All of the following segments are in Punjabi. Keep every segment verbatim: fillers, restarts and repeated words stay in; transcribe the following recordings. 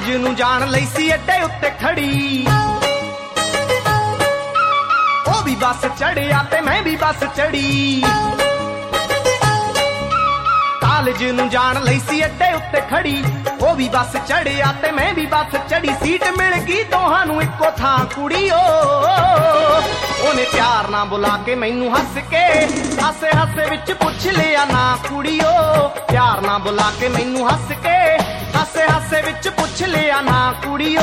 ਨੂੰ ਜਾਣ ਲਈ ਸੀ ਅੱਡੇ ਉੱਤੇ ਖੜੀ, ਉਹ ਵੀ ਬੱਸ ਚੜਿਆ ਤੇ ਮੈਂ ਵੀ ਬੱਸ ਚੜੀ। ਕਾਲਜ ਨੂੰ ਜਾਣ ਲਈ ਸੀ ਅੱਡੇ ਉੱਤੇ ਖੜੀ, ਉਹ ਵੀ ਬੱਸ ਚੜਿਆ ਤੇ ਮੈਂ ਵੀ ਬੱਸ ਚੜੀ। ਸੀਟ ਮਿਲ ਗਈ ਦੋਹਾਂ ਨੂੰ ਇੱਕੋ ਥਾਂ ਕੁੜੀਓ, ਉਹਨੇ ਪਿਆਰ ਨਾਲ ਬੁਲਾ ਕੇ ਮੈਨੂੰ ਹੱਸ ਕੇ ਹਾਸੇ ਹਾਸੇ ਵਿੱਚ ਪੁੱਛ ਲਿਆ ਨਾ ਕੁੜੀਓ। ਪਿਆਰ ਨਾਲ ਬੁਲਾ ਕੇ ਮੈਨੂੰ ਹੱਸ ਕੇ ਹਾਸੇ ਹਾਸੇ ਵਿੱਚ ਪੁੱਛ ਲਿਆ ਨਾ ਕੁੜੀਓ।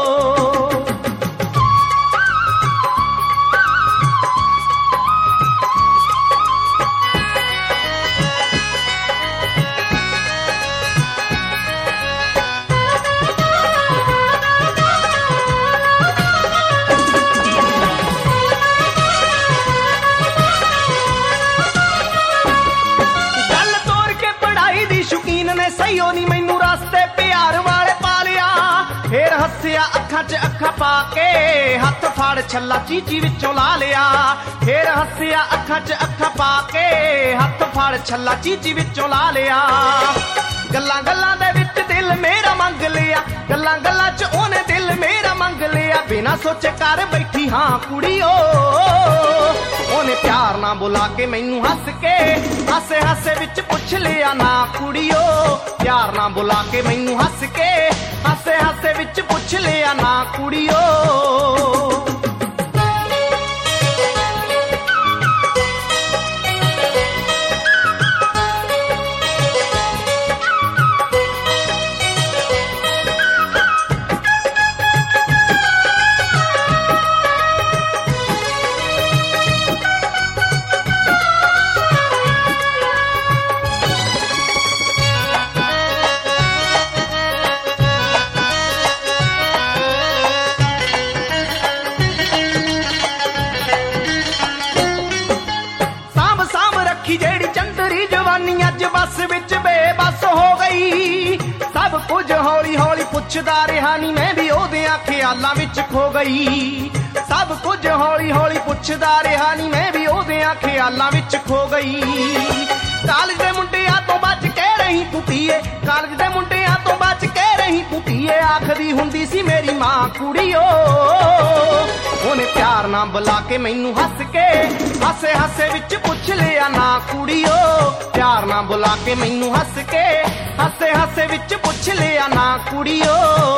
ਸਈਓ ਨੀ ਮੈਨੂੰ ਰਸਤੇ ਪਿਆਰ ਵਾਲੇ ਪਾ ਲਿਆ, ਫੇਰ ਹੱਸਿਆ ਅੱਖਾਂ 'ਚ ਅੱਖਾਂ ਪਾ ਕੇ ਹੱਥ ਫੜ ਛੱਲਾ ਚੀਚੀ ਵਿੱਚੋਂ ਲਾ ਲਿਆ। ਫੇਰ ਹੱਸਿਆ ਅੱਖਾਂ 'ਚ ਅੱਖਾਂ ਪਾ ਕੇ ਹੱਥ ਫੜ ਛੱਲਾ ਚੀਚੀ ਵਿੱਚੋਂ ਲਾ ਲਿਆ। ਗੱਲਾਂ ਗੱਲਾਂ ਦੇ ਵਿੱਚ ਦਿਲ ਮੇਰਾ ਮੰਗ ਲਿਆ, ਗੱਲਾਂ ਗੱਲਾਂ 'ਚ ਉਹਨੇ ਦਿਲ ਮੇਰਾ ਮੰਗ ਲਿਆ। ਬਿਨਾਂ ਸੋਚੇ ਕਰ ਬੈਠੀ ਹਾਂ ਕੁੜੀਓ, ਉਹਨੇ ਪਿਆਰ ਨਾਲ ਬੁਲਾ ਕੇ ਮੈਨੂੰ ਹੱਸ ਕੇ ਹਾਸੇ ਹਾਸੇ ਵਿੱਚ ਪੁੱਛ ਲਿਆ ਨਾ ਕੁੜੀਓ। ਪਿਆਰ ਨਾਲ ਬੁਲਾ ਕੇ ਮੈਨੂੰ ਹੱਸ ਕੇ ਹਾਸੇ ਹਾਸੇ ਵਿੱਚ ਪੁੱਛ ਲਿਆ ਨਾ ਕੁੜੀਓ। ਜਿਹੜੀ ਚੰਦਰੀ ਜਵਾਨੀ ਅੱਜ ਬੱਸ ਵਿੱਚ ਬੇਬਸ ਹੋ ਗਈ। ਸਭ ਕੁਝ ਹੌਲੀ ਹੌਲੀ ਪੁੱਛਦਾ ਰਿਹਾ ਨੀ ਮੈਂ ਵੀ ਉਹਦਿਆਂ ਖਿਆਲਾਂ ਵਿੱਚ ਖੋ ਗਈ। ਸਭ ਕੁਝ ਹੌਲੀ ਹੌਲੀ ਪੁੱਛਦਾ ਰਿਹਾ ਨੀ ਮੈਂ ਵੀ ਉਹਦਿਆਂ ਖਿਆਲਾਂ ਵਿੱਚ ਖੋ ਗਈ। ਕਾਲਜ ਦੇ ਮੁੰਡਿਆਂ ਤੋਂ ਬਚ ਕੇ ਰਹੀ ਤੂੰ ਧੀਏ, ਕਾਲਜ ਦੇ ਮੁੰਡਿਆਂ ਤੋਂ ਬਚ ਕੇ ਰਹੀ ਤੂੰ ਧੀਏ। ਆਖਦੀ ਹੁੰਦੀ ਸੀ ਮੇਰੀ ਮਾਂ ਕੁੜੀਓ, ਉਹਨੇ ਪਿਆਰ ਨਾਲ ਬੁਲਾ ਕੇ ਮੈਨੂੰ ਹੱਸ ਕੇ ਹਾਸੇ ਹਾਸੇ ਵਿੱਚ ਪੁੱਛ ਲਿਆ ਨਾ ਕੁੜੀਓ। ਪਿਆਰ ਨਾਲ ਬੁਲਾ ਕੇ ਮੈਨੂੰ ਹੱਸ ਕੇ ਹਾਸੇ ਹਾਸੇ ਵਿੱਚ ਪੁੱਛ ਲਿਆ ਨਾ ਕੁੜੀਓ।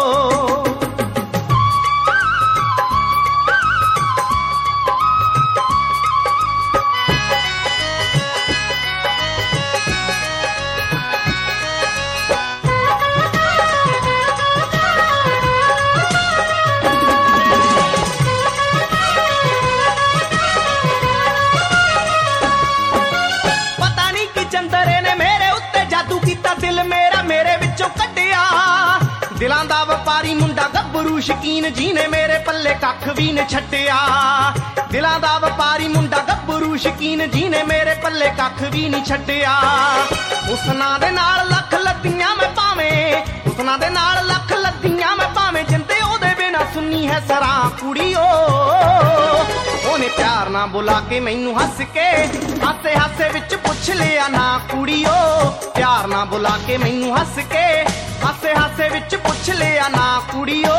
ਦਿਲ ਮੇਰਾ ਮੇਰੇ ਵਿੱਚੋਂ ਕੱਢਿਆ, ਦਿਲਾਂ ਦਾ ਵਪਾਰੀ ਮੁੰਡਾ ਗੱਭਰੂ ਸ਼ਕੀਨ ਜਿਹਨੇ ਮੇਰੇ ਪੱਲੇ ਕੱਖ ਵੀ ਨ ਛੱਡਿਆ। ਦਿਲਾਂ ਦਾ ਵਪਾਰੀ ਮੁੰਡਾ ਗੱਭਰੂ ਸ਼ਕੀਨ ਜਿਹਨੇ ਮੇਰੇ ਪੱਲੇ ਕੱਖ ਵੀ ਨੀ ਛੱਡਿਆ। ਹੁਸਨਾਂ ਦੇ ਨਾਲ ਲੱਖ ਲੱਦੀਆਂ ਮੈਂ ਭਾਵੇਂ, ਹੁਸਨਾਂ ਦੇ ਨਾਲ ਲੱਖ ਲੱਦੀਆਂ ਮੈਂ ਭਾਵੇਂ, ਜਿੰਦੇ ਉਹਦੇ ਬਿਨਾ ਸੁਣੀ ਹੈ ਸਰਾਂ ਕੁੜੀਓ। ਉਹਨੇ ਪਿਆਰ ਨਾਲ ਬੁਲਾ ਕੇ ਮੈਨੂੰ ਹੱਸ ਕੇ ਹਾਸੇ ਹਾਸੇ ਵਿੱਚ ਪੁੱਛ ਲਿਆ ਨਾ ਕੁੜੀਓ। ਪਿਆਰ ਨਾਲ ਬੁਲਾ ਕੇ ਮੈਨੂੰ ਹੱਸ ਕੇ ਹਾਸੇ ਹਾਸੇ ਵਿੱਚ ਪੁੱਛ ਲਿਆ ਨਾ ਕੁੜੀਓ।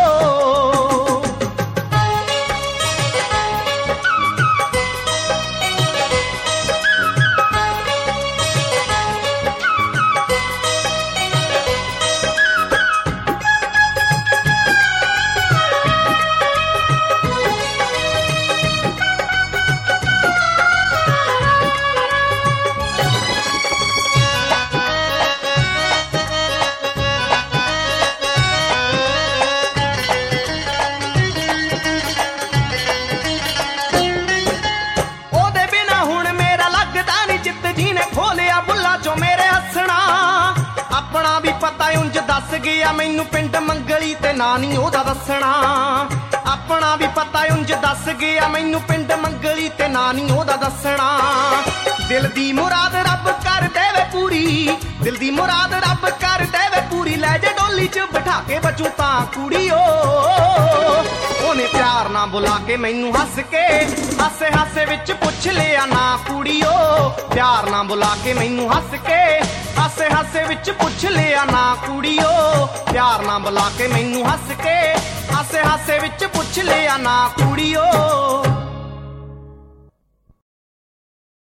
ਪਤਾ ਉਂਝ ਦੱਸ ਗਿਆ ਮੈਨੂੰ ਪਿੰਡ ਮੰਗਲੀ ਤੇ ਨਾਂ ਨੀ ਉਹਦਾ ਦੱਸਣਾ। ਆਪਣਾ ਵੀ ਪਤਾ ਉਂਝ ਦੱਸ ਗਿਆ ਮੈਨੂੰ ਪਿੰਡ ਮੰਗਲੀ ਤੇ ਨਾਂ ਨੀ ਉਹਦਾ ਦੱਸਣਾ। ਦਿਲ ਦੀ ਮੁਰਾਦ ਰੱਬ ਕਰ ਦੇਵੇ ਪੂਰੀ, ਦਿਲ ਦੀ ਮੁਰਾਦ ਰੱਬ ਕਰ ਦੇਵੇ ਪੂਰੀ। ਲੈ ਜੇ ਡੋਲੀ 'ਚ ਬਿਠਾ ਕੇ ਬਚੂ ਤਾਂ ਕੁੜੀਓ। ਉਹਨੇ ਪਿਆਰ ਨਾਲ ਨਾ ਬੁਲਾ ਕੇ ਮੈਨੂੰ ਹੱਸ ਕੇ ਹਾਸੇ ਹਾਸੇ ਵਿੱਚ ਪੁੱਛ ਲਿਆ ਨਾ ਕੁੜੀਓ ਪਿਆਰ ਨਾ ਬੁਲਾ ਕੇ ਮੈਨੂੰ ਹੱਸ ਕੇ ਹਾਸੇ ਹਾਸੇ ਵਿੱਚ ਪੁੱਛ ਲਿਆ ਨਾ ਕੁੜੀਓ ਪਿਆਰ ਨਾ ਬੁਲਾ ਕੇ ਮੈਨੂੰ ਹੱਸ ਕੇ ਹਾਸੇ ਹਾਸੇ ਵਿੱਚ ਪੁੱਛ ਲਿਆ ਨਾ ਕੁੜੀਓ